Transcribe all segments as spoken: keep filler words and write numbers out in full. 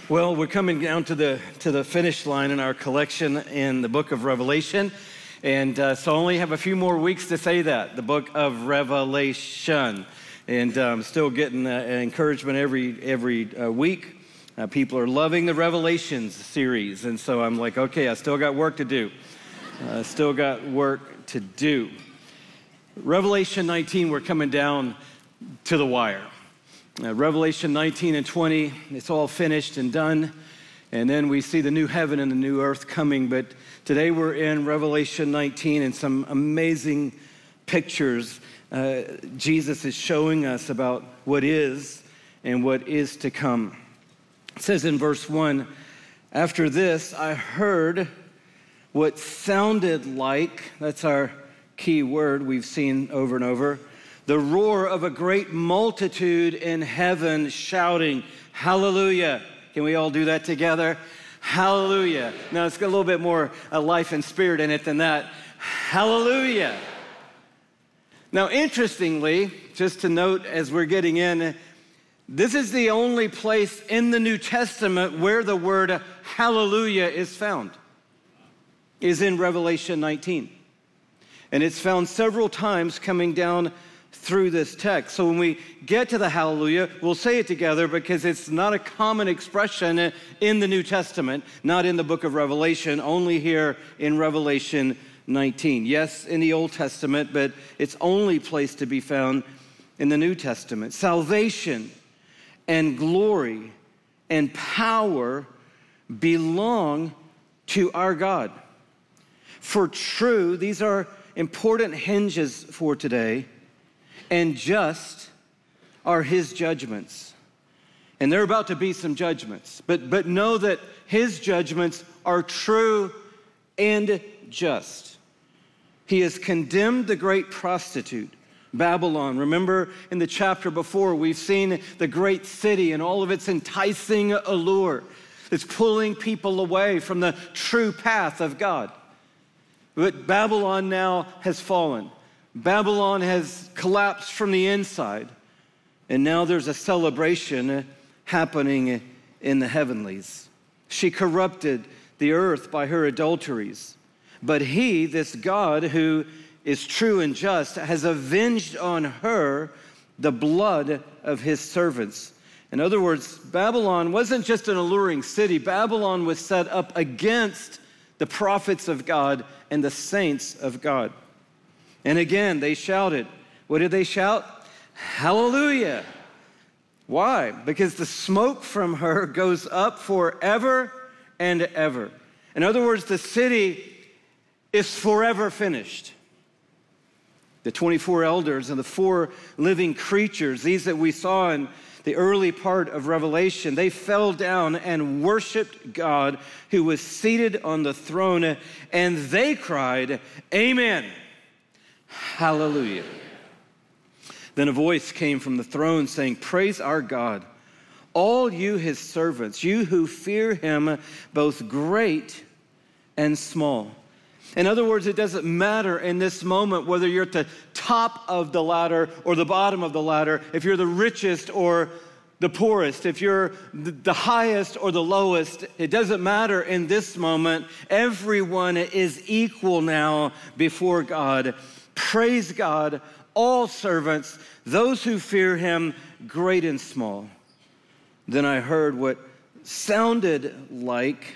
Well, we're coming down to the to the finish line in our collection in the book of Revelation. And uh, so I only have a few more weeks to say that, the book of Revelation. And I'm um, still getting uh, encouragement every, every uh, week. Uh, people are loving the Revelations series. And so I'm like, okay, I still got work to do. Uh, still got work to do. Revelation nineteen, we're coming down to the wire. Uh, Revelation nineteen and twenty, it's all finished and done. And then we see the new heaven and the new earth coming. But today we're in Revelation nineteen and some amazing pictures uh, Jesus is showing us about what is and what is to come. It says in verse one, after this I heard what sounded like, that's our key word we've seen over and over, the roar of a great multitude in heaven shouting, hallelujah. Can we all do that together? Hallelujah. Now, it's got a little bit more uh, life and spirit in it than that. Hallelujah. Now, interestingly, just to note as we're getting in, this is the only place in the New Testament where the word hallelujah is found, is in Revelation nineteen. And it's found several times coming down through this text. So when we get to the hallelujah, we'll say it together because it's not a common expression in the New Testament, not in the book of Revelation, only here in Revelation nineteen. Yes, in the Old Testament, but it's only place to be found in the New Testament. Salvation and glory and power belong to our God. For true, these are important hinges for today, and just are his judgments. And there are about to be some judgments, but, but know that his judgments are true and just. He has condemned the great prostitute, Babylon. Remember in the chapter before, we've seen the great city and all of its enticing allure. It's pulling people away from the true path of God. But Babylon now has fallen. Babylon has collapsed from the inside, and now there's a celebration happening in the heavenlies. She corrupted the earth by her adulteries, but he, this God who is true and just, has avenged on her the blood of his servants. In other words, Babylon wasn't just an alluring city. Babylon was set up against the prophets of God and the saints of God. And again, they shouted. What did they shout? Hallelujah. Why? Because the smoke from her goes up forever and ever. In other words, the city is forever finished. The twenty-four elders and the four living creatures, these that we saw in the early part of Revelation, they fell down and worshiped God who was seated on the throne, and they cried, Amen. Hallelujah. Then a voice came from the throne saying, praise our God, all you his servants, you who fear him, both great and small. In other words, it doesn't matter in this moment whether you're at the top of the ladder or the bottom of the ladder, if you're the richest or the poorest, if you're the highest or the lowest. It doesn't matter in this moment. Everyone is equal now before God. Praise God, all servants, those who fear him, great and small. Then I heard what sounded like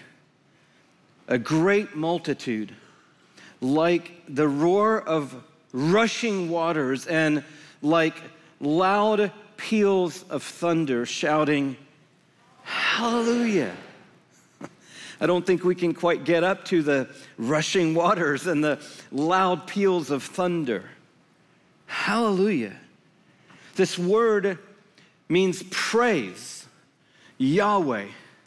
a great multitude, like the roar of rushing waters and like loud peals of thunder shouting, hallelujah. I don't think we can quite get up to the rushing waters and the loud peals of thunder. Hallelujah. This word means praise Yahweh.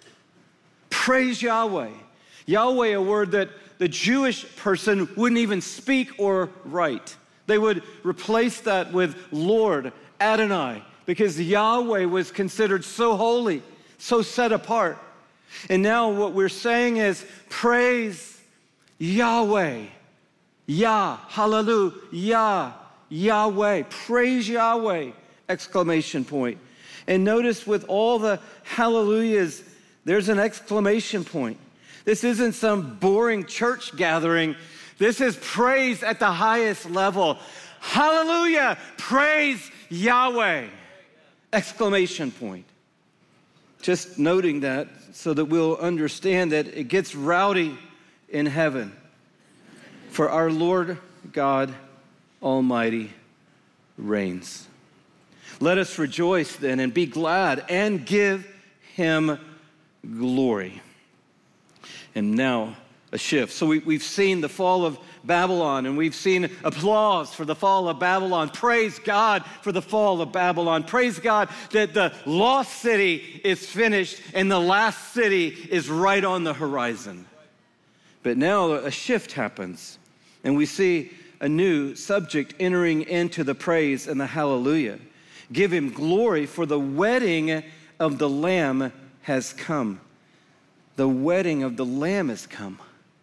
Praise Yahweh. Yahweh, a word that the Jewish person wouldn't even speak or write. They would replace that with Lord, Adonai, because Yahweh was considered so holy, so set apart. And now what we're saying is praise Yahweh. Yah, hallelujah, Yahweh, praise Yahweh, exclamation point. And notice with all the hallelujahs, There's an exclamation point. This isn't some boring church gathering. This is praise at the highest level. Hallelujah! Praise Yahweh! Exclamation point. Just noting that so that we'll understand that it gets rowdy in heaven. For our Lord God Almighty reigns. Let us rejoice then and be glad and give him glory. And now a shift. So we, we've seen the fall of Babylon, and we've seen applause for the fall of Babylon. Praise God for the fall of Babylon. Praise God that the lost city is finished and the last city is right on the horizon. But now a shift happens, and we see a new subject entering into the praise and the hallelujah. Give him glory, for the wedding of the Lamb has come. The wedding of the Lamb has come.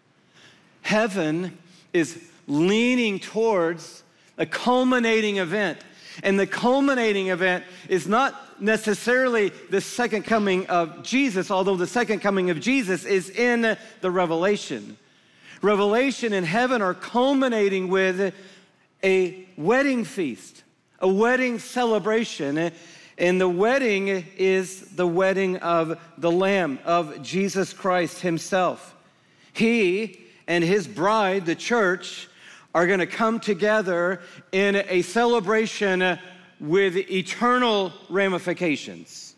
Heaven is leaning towards a culminating event. And the culminating event is not necessarily the second coming of Jesus, although the second coming of Jesus is in the Revelation. Revelation and heaven are culminating with a wedding feast, a wedding celebration. And the wedding is the wedding of the Lamb, of Jesus Christ himself. He and his bride, the church, are going to come together in a celebration with eternal ramifications.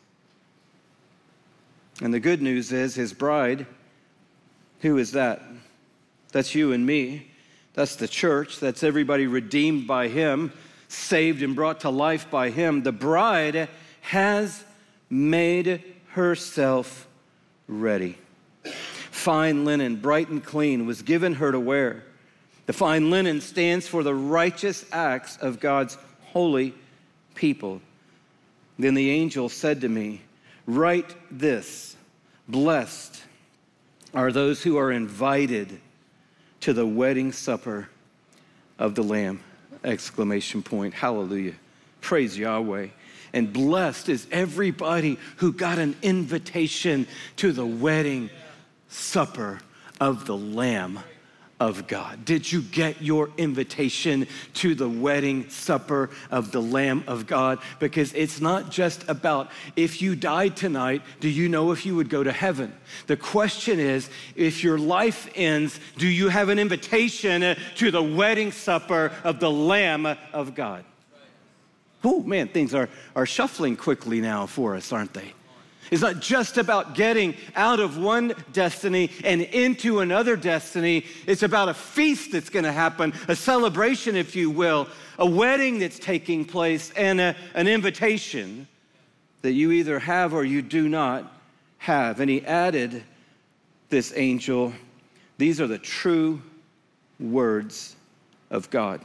And the good news is his bride, who is that? That's you and me. That's the church. That's everybody redeemed by him, saved and brought to life by him. The bride has made herself ready. Fine linen, bright and clean, was given her to wear. The fine linen stands for the righteous acts of God's holy people. Then the angel said to me, write this, blessed are those who are invited to the wedding supper of the Lamb. Exclamation point. Hallelujah. Praise Yahweh. And blessed is everybody who got an invitation to the wedding supper of the Lamb of God. Did you get your invitation to the wedding supper of the Lamb of God? Because it's not just about if you died tonight, do you know if you would go to heaven? The question is, if your life ends, do you have an invitation to the wedding supper of the Lamb of God? Oh man, things are, are shuffling quickly now for us, aren't they? It's not just about getting out of one destiny and into another destiny. It's about a feast that's going to happen, a celebration, if you will, a wedding that's taking place, and a, an invitation that you either have or you do not have. And he added, this angel, these are the true words of God.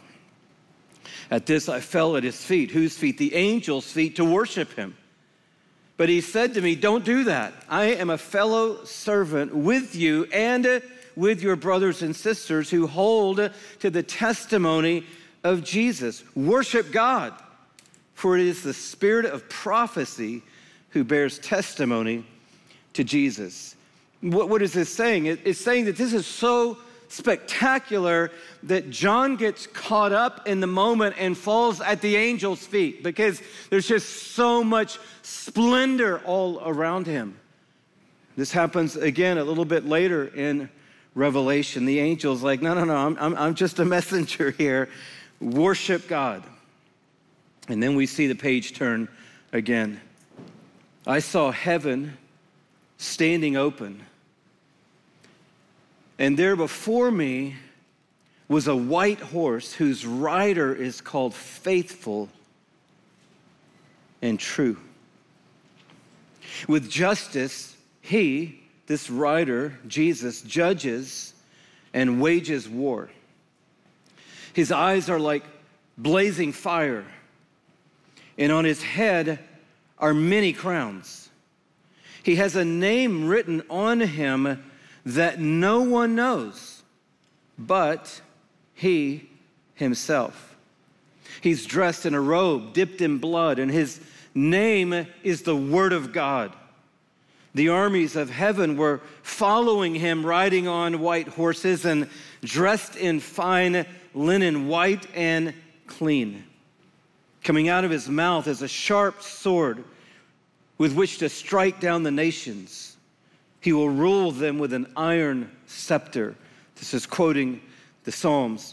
At this I fell at his feet. Whose feet? The angel's feet, to worship him. But he said to me, don't do that. I am a fellow servant with you and with your brothers and sisters who hold to the testimony of Jesus. Worship God, for it is the spirit of prophecy who bears testimony to Jesus. What, what is this saying? It, it's saying that this is so spectacular that John gets caught up in the moment and falls at the angel's feet because there's just so much splendor all around him. This happens again a little bit later in Revelation. The angel's like, no, no, no, I'm, I'm, I'm just a messenger here. Worship God. And then we see the page turn again. I saw heaven standing open. And there before me was a white horse whose rider is called Faithful and True. With justice, he, this rider, Jesus, judges and wages war. His eyes are like blazing fire, and on his head are many crowns. He has a name written on him that no one knows but he himself. He's dressed in a robe dipped in blood, and his name is the Word of God. The armies of heaven were following him, riding on white horses and dressed in fine linen, white and clean. Coming out of his mouth is a sharp sword with which to strike down the nations. He will rule them with an iron scepter. This is quoting the Psalms.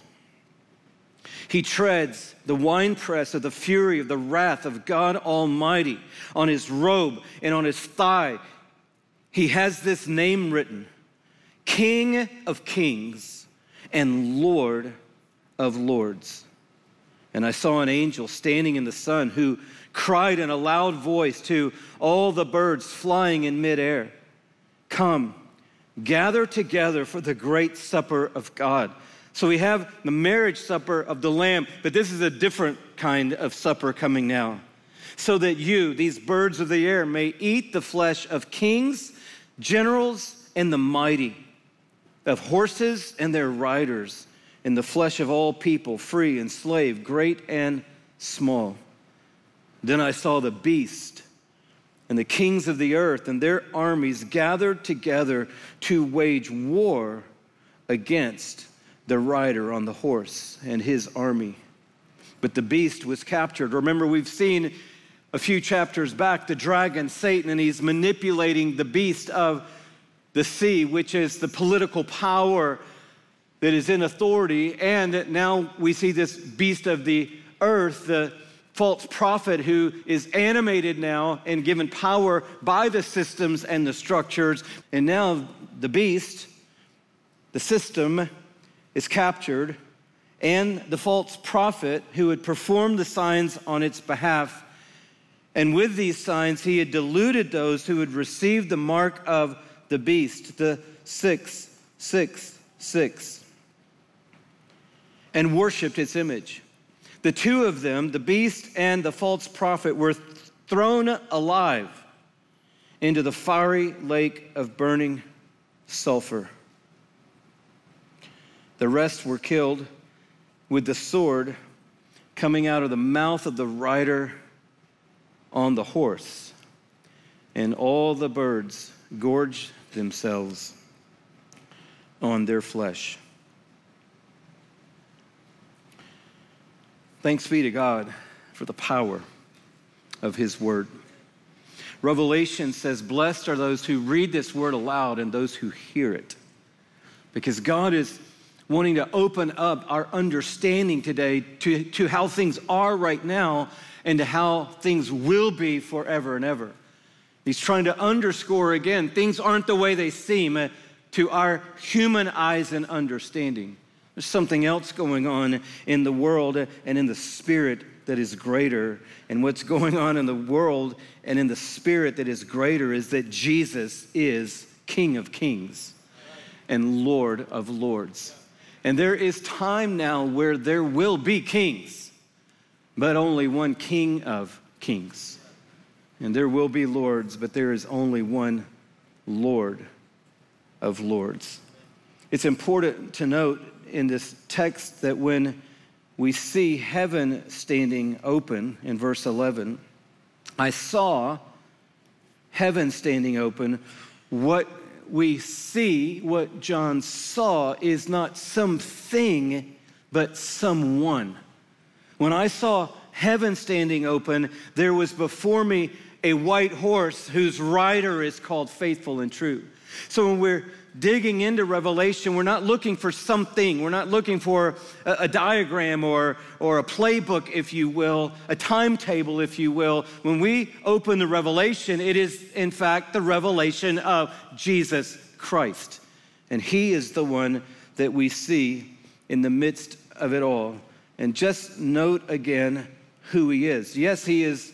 He treads the winepress of the fury of the wrath of God Almighty. On his robe and on his thigh, he has this name written: King of Kings and Lord of Lords. And I saw an angel standing in the sun who cried in a loud voice to all the birds flying in midair, "Come, gather together for the great supper of God." So we have the marriage supper of the Lamb, but this is a different kind of supper coming now. So that you, these birds of the air, may eat the flesh of kings, generals, and the mighty, of horses and their riders, and the flesh of all people, free and slave, great and small. Then I saw the beast and the kings of the earth and their armies gathered together to wage war against the rider on the horse and his army. But the beast was captured. Remember, we've seen a few chapters back the dragon, Satan, and he's manipulating the beast of the sea, which is the political power that is in authority. And now we see this beast of the earth, the false prophet, who is animated now and given power by the systems and the structures. And now the beast, the system, is captured, and the false prophet who had performed the signs on its behalf. And with these signs, he had deluded those who had received the mark of the beast, the six six six, and worshiped its image. The two of them, the beast and the false prophet, were thrown alive into the fiery lake of burning sulfur. The rest were killed with the sword coming out of the mouth of the rider on the horse, and all the birds gorged themselves on their flesh. Thanks be to God for the power of his word. Revelation says, blessed are those who read this word aloud and those who hear it, because God is wanting to open up our understanding today to, to how things are right now and to how things will be forever and ever. He's trying to underscore again, things aren't the way they seem uh, to our human eyes and understanding. There's something else going on in the world and in the spirit that is greater. And what's going on in the world and in the spirit that is greater is that Jesus is King of Kings and Lord of Lords. And there is time now where there will be kings, but only one King of Kings. And there will be lords, but there is only one Lord of Lords. It's important to note in this text that when we see heaven standing open in verse eleven, I saw heaven standing open. What we see, what John saw, is not something, but someone. When I saw heaven standing open, there was before me a white horse whose rider is called Faithful and True. So when we're digging into Revelation, we're not looking for something. We're not looking for a, a diagram or, or a playbook, if you will, a timetable, if you will. When we open the Revelation, it is, in fact, the revelation of Jesus Christ. And he is the one that we see in the midst of it all. And just note again who he is. Yes, he is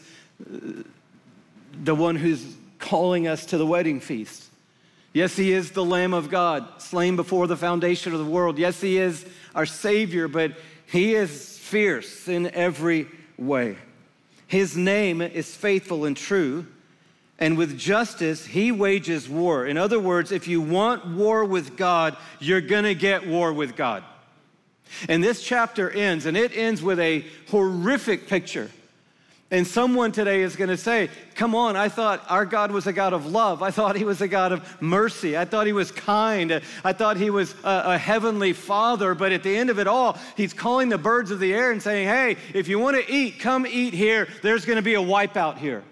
the one who's calling us to the wedding feast. Yes, he is the Lamb of God, slain before the foundation of the world. Yes, he is our Savior, but he is fierce in every way. His name is Faithful and True, and with justice, he wages war. In other words, if you want war with God, you're going to get war with God. And this chapter ends, and it ends with a horrific picture. And someone today is going to say, come on, I thought our God was a God of love. I thought he was a God of mercy. I thought he was kind. I thought he was a, a heavenly father. But at the end of it all, he's calling the birds of the air and saying, hey, if you want to eat, come eat here. There's going to be a wipeout here.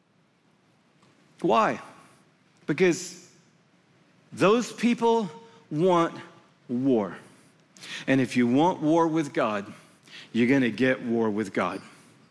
Why? Because those people want war. And if you want war with God, you're going to get war with God.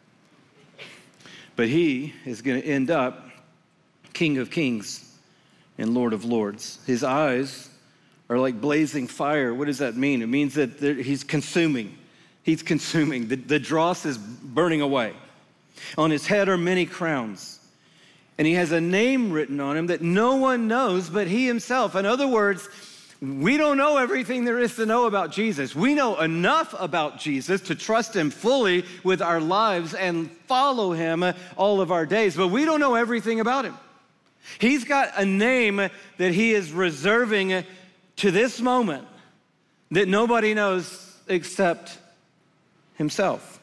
But he is going to end up King of Kings and Lord of Lords. His eyes are like blazing fire. What does that mean? It means that he's consuming. He's consuming. The, the dross is burning away. On his head are many crowns. And he has a name written on him that no one knows but he himself. In other words, we don't know everything there is to know about Jesus. We know enough about Jesus to trust him fully with our lives and follow him all of our days, but we don't know everything about him. He's got a name that he is reserving to this moment that nobody knows except himself.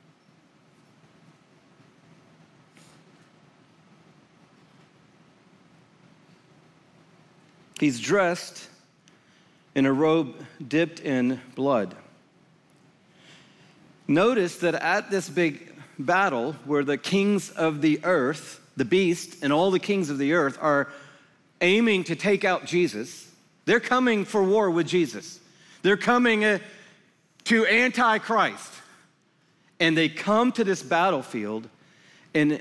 He's dressed in a robe dipped in blood. Notice that at this big battle where the kings of the earth, the beast, and all the kings of the earth are aiming to take out Jesus, they're coming for war with Jesus. They're coming uh, to Antichrist. And they come to this battlefield, and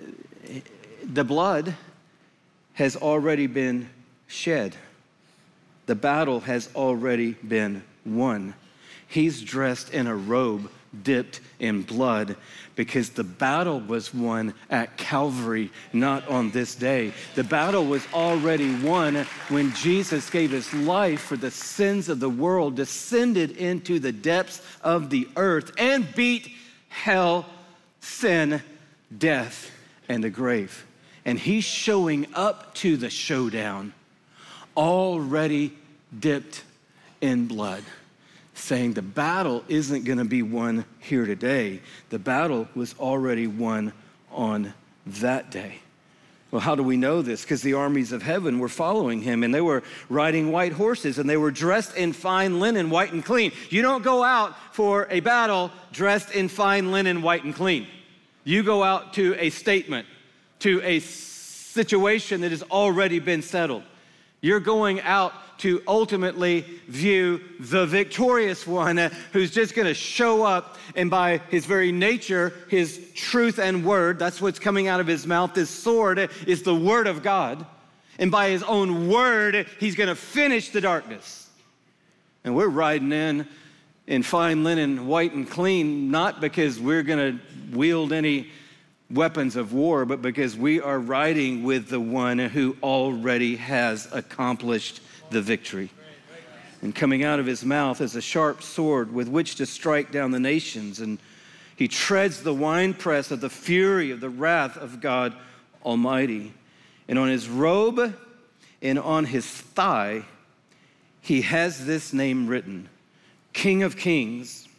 the blood has already been shed. The battle has already been won. He's dressed in a robe dipped in blood because the battle was won at Calvary, not on this day. The battle was already won when Jesus gave his life for the sins of the world, descended into the depths of the earth, and beat hell, sin, death, and the grave. And he's showing up to the showdown already dipped in blood, saying the battle isn't going to be won here today. The battle was already won on that day. Well, how do we know this? Because the armies of heaven were following him, and they were riding white horses, and they were dressed in fine linen, white and clean. You don't go out for a battle dressed in fine linen, white and clean. You go out to a statement, to a situation that has already been settled. You're going out to ultimately view the victorious one who's just going to show up, and by his very nature, his truth and word, that's what's coming out of his mouth. This sword is the word of God. And by his own word, he's going to finish the darkness. And we're riding in in fine linen, white and clean, not because we're going to wield any weapons of war, but because we are riding with the one who already has accomplished the victory. And coming out of his mouth is a sharp sword with which to strike down the nations. And he treads the winepress of the fury of the wrath of God Almighty. And on his robe and on his thigh, he has this name written: King of Kings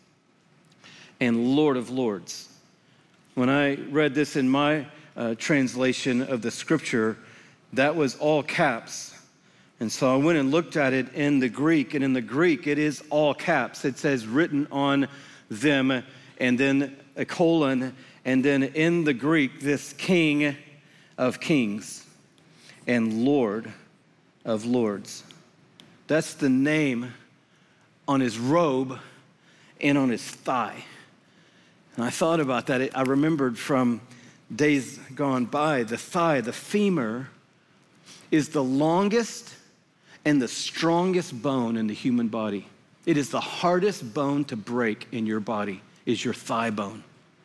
and Lord of Lords. When I read this in my uh, translation of the scripture, that was all caps. And so I went and looked at it in the Greek, and in the Greek, it is all caps. It says written on them, and then a colon, and then in the Greek, this King of Kings and Lord of Lords. That's the name on his robe and on his thigh. And I thought about that. I remembered from days gone by, the thigh, the femur, is the longest and the strongest bone in the human body. It is the hardest bone to break in your body, is your thigh bone.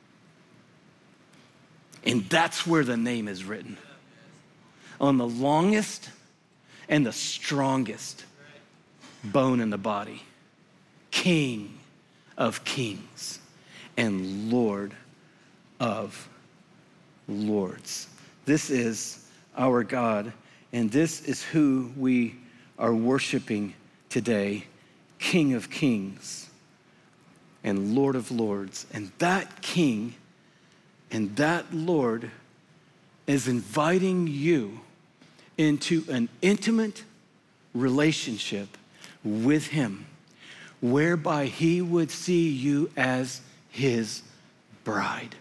And that's where the name is written. On the longest and the strongest bone in the body. King of Kings and Lord of Lords. This is our God, and this is who we are worshiping today, King of Kings and Lord of Lords. And that King And that Lord is inviting you into an intimate relationship with him, whereby he would see you as his bride.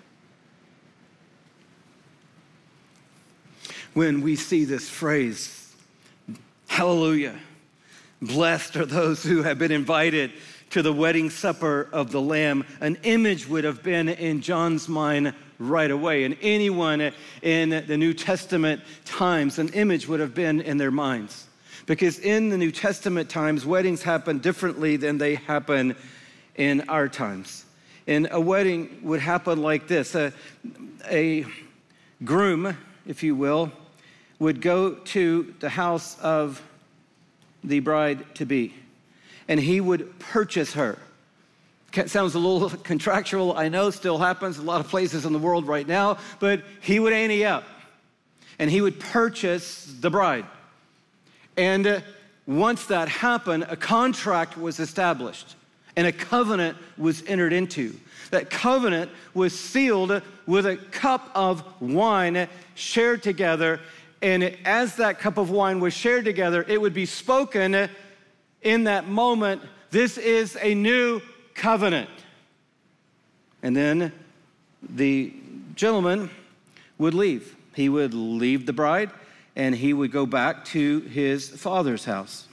When we see this phrase, hallelujah, blessed are those who have been invited to the wedding supper of the Lamb, an image would have been in John's mind right away. And anyone in the New Testament times, an image would have been in their minds. Because in the New Testament times, weddings happen differently than they happen in our times. And a wedding would happen like this. A, a groom, if you will, would go to the house of the bride-to-be, and he would purchase her. Sounds a little contractual, I know, still happens in a lot of places in the world right now, but he would ante up, and he would purchase the bride. And uh, once that happened, a contract was established, and a covenant was entered into. That covenant was sealed with a cup of wine shared together, and as that cup of wine was shared together, it would be spoken in that moment, this is a new covenant. And then the gentleman would leave. He would leave the bride, and he would go back to his father's house.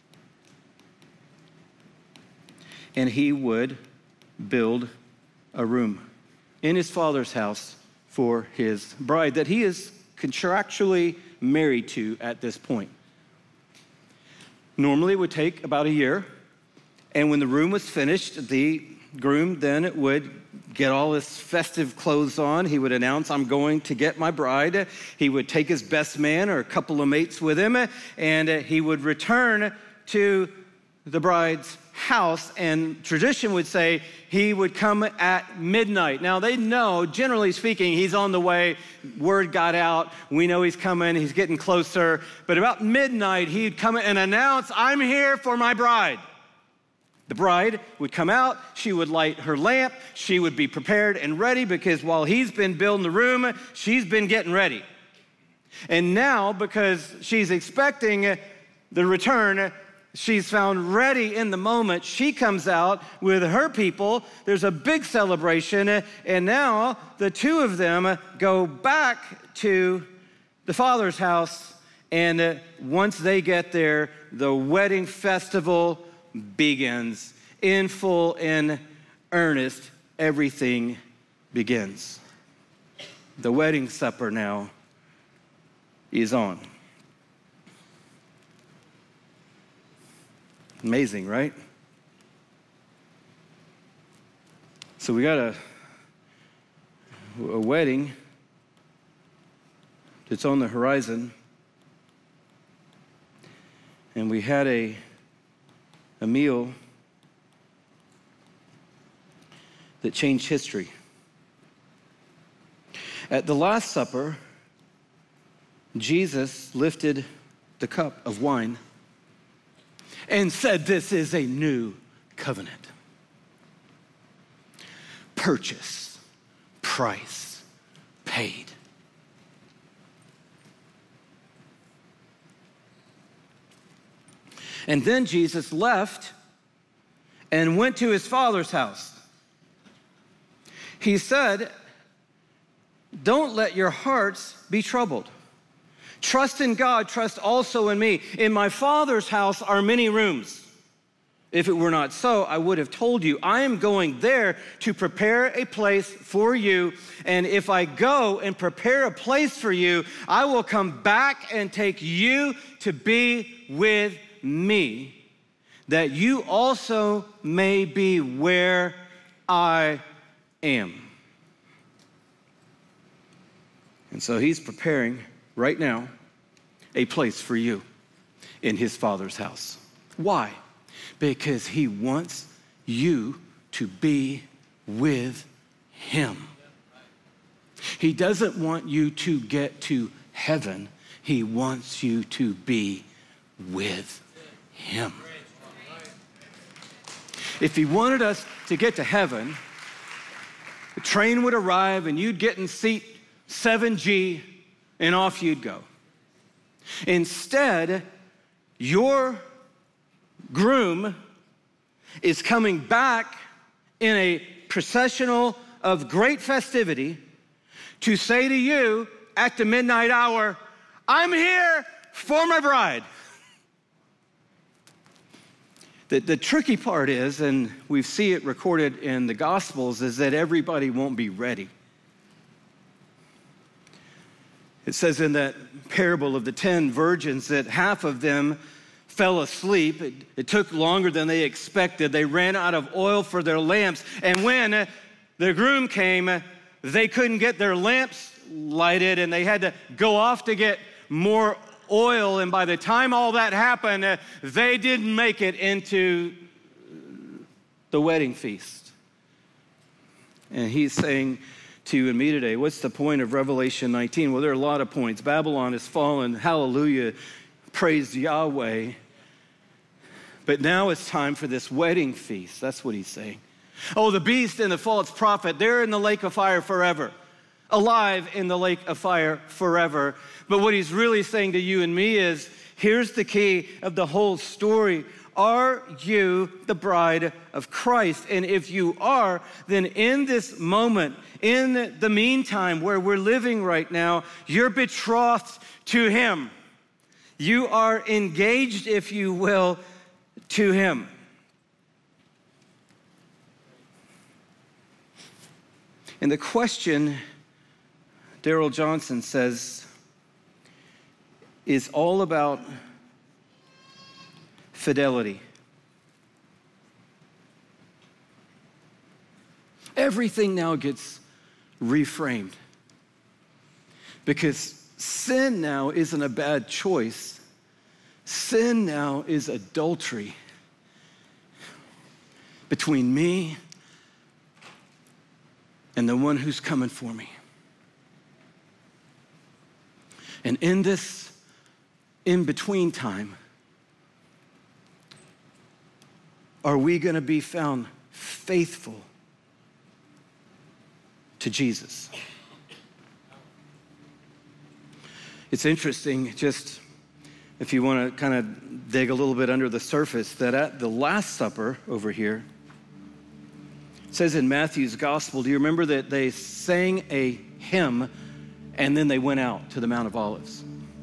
And he would build a room in his father's house for his bride that he is contractually married to at this point. Normally it would take about a year, and when the room was finished, the groom then would get all his festive clothes on. He would announce, I'm going to get my bride. He would take his best man or a couple of mates with him, and he would return to the bride's house, and tradition would say he would come at midnight. Now they know, generally speaking, he's on the way. Word got out. We know he's coming. He's getting closer. But about midnight, he'd come and announce, I'm here for my bride. The bride would come out. She would light her lamp. She would be prepared and ready because while he's been building the room, she's been getting ready. And now, because she's expecting the return, she's found ready in the moment. She comes out with her people. There's a big celebration. And now the two of them go back to the father's house. And once they get there, the wedding festival begins. In full, in earnest, everything begins. The wedding supper now is on. Amazing, right? So we got a, a wedding that's on the horizon, and we had a, a meal that changed history. At the Last Supper, Jesus lifted the cup of wine and said, this is a new covenant. Purchase, price, paid. And then Jesus left and went to his Father's house. He said, don't let your hearts be troubled. Trust in God, trust also in me. In my Father's house are many rooms. If it were not so, I would have told you. I am going there to prepare a place for you. And if I go and prepare a place for you, I will come back and take you to be with me, that you also may be where I am. And so he's preparing right now a place for you in his Father's house. Why? Because he wants you to be with him. He doesn't want you to get to heaven. He wants you to be with him. If he wanted us to get to heaven, The train would arrive and you'd get in seat seven G and off you'd go. Instead, your groom is coming back in a processional of great festivity to say to you at the midnight hour, I'm here for my bride. The, the tricky part is, and we see it recorded in the Gospels, is that everybody won't be ready. It says in that parable of the ten virgins that half of them fell asleep. It, it took longer than they expected. They ran out of oil for their lamps. And when the groom came, they couldn't get their lamps lighted and they had to go off to get more oil. And by the time all that happened, they didn't make it into the wedding feast. And he's saying to you and me today, what's the point of Revelation nineteen? Well, there are a lot of points. Babylon has fallen. Hallelujah. Praise Yahweh. But now it's time for this wedding feast. That's what he's saying. Oh, the beast and the false prophet, they're in the lake of fire forever. Alive in the lake of fire forever. But what he's really saying to you and me is, here's the key of the whole story. Are you the bride of Christ? And if you are, then in this moment, in the meantime where we're living right now, you're betrothed to him. You are engaged, if you will, to him. And the question, Darrell Johnson says, is all about fidelity. Everything now gets reframed because sin now isn't a bad choice. Sin now is adultery between me and the one who's coming for me. And in this in-between time, are we going to be found faithful to Jesus? It's interesting, just if you want to kind of dig a little bit under the surface, that at the Last Supper over here, it says in Matthew's gospel, do you remember that they sang a hymn and then they went out to the Mount of Olives?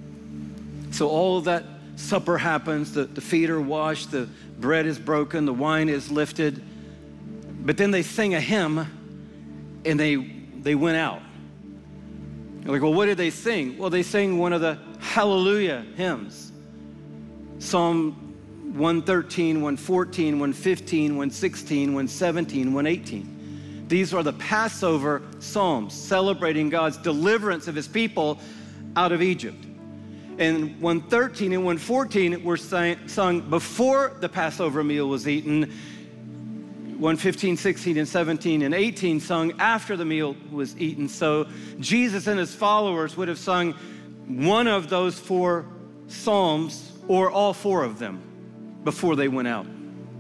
So all of that supper happens, the, the feet are washed, the bread is broken, the wine is lifted, but then they sing a hymn and they, they went out. You're like, well, what did they sing? Well, they sang one of the Hallelujah hymns. Psalm one thirteen, one fourteen, one fifteen, one sixteen, one seventeen, one eighteen. These are the Passover psalms celebrating God's deliverance of his people out of Egypt. And one thirteen and one fourteen were sung before the Passover meal was eaten. one fifteen, sixteen, and seventeen, and eighteen sung after the meal was eaten. So Jesus and his followers would have sung one of those four psalms or all four of them before they went out.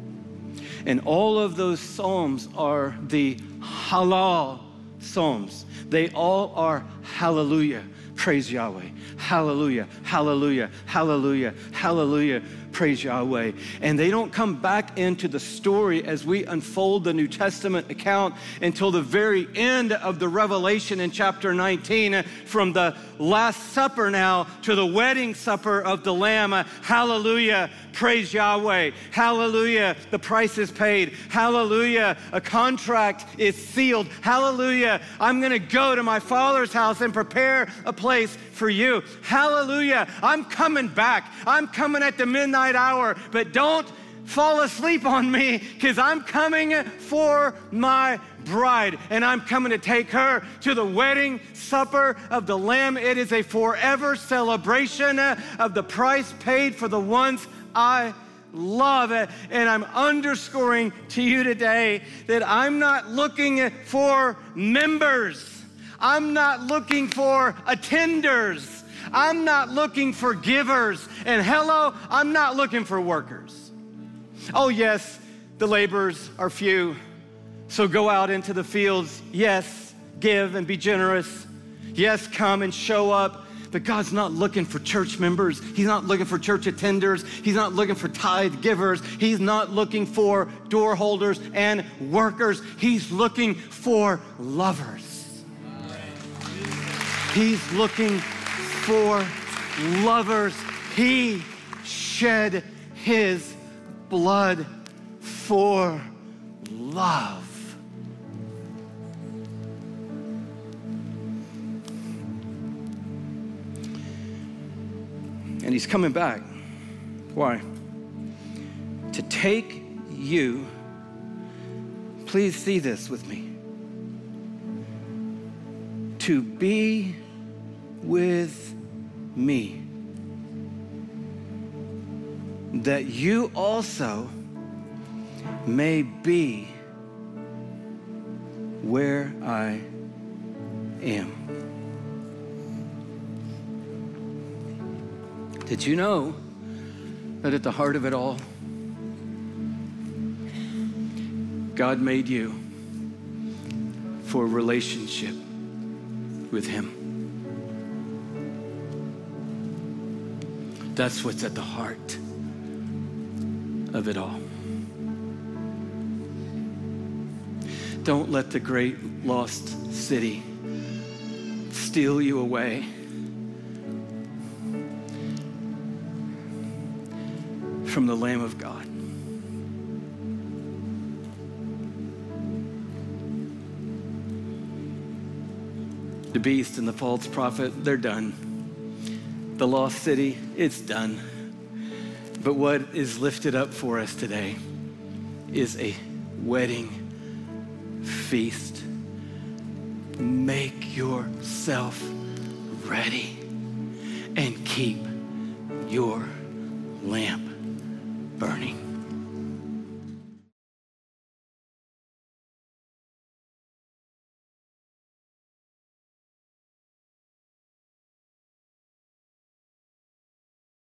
And all of those psalms are the halal psalms. They all are hallelujah, praise Yahweh. Hallelujah, hallelujah, hallelujah, hallelujah, praise Yahweh. And they don't come back into the story as we unfold the New Testament account until the very end of the Revelation in chapter nineteen, from the Last Supper now to the wedding supper of the Lamb. Hallelujah, praise Yahweh. Hallelujah, the price is paid. Hallelujah, a contract is sealed. Hallelujah, I'm gonna go to my Father's house and prepare a place for you. Hallelujah, I'm coming back. I'm coming at the midnight hour, but don't fall asleep on me, because I'm coming for my bride, and I'm coming to take her to the wedding supper of the Lamb. It is a forever celebration of the price paid for the ones I love. It. And I'm underscoring to you today that I'm not looking for members. I'm not looking for attenders. I'm not looking for givers. And hello, I'm not looking for workers. Oh yes, the laborers are few. So go out into the fields. Yes, give and be generous. Yes, come and show up. But God's not looking for church members. He's not looking for church attenders. He's not looking for tithe givers. He's not looking for door holders and workers. He's looking for lovers. He's looking for lovers. He shed his blood for love. And he's coming back. Why? To take you, please see this with me, to be with me, that you also may be where I am. Did you know that at the heart of it all, God made you for a relationship with him? That's what's at the heart of it all. Don't let the great lost city steal you away from the Lamb of God. The beast and the false prophet, they're done. The lost city, it's done. But what is lifted up for us today is a wedding feast. Make yourself ready and keep your lamp burning.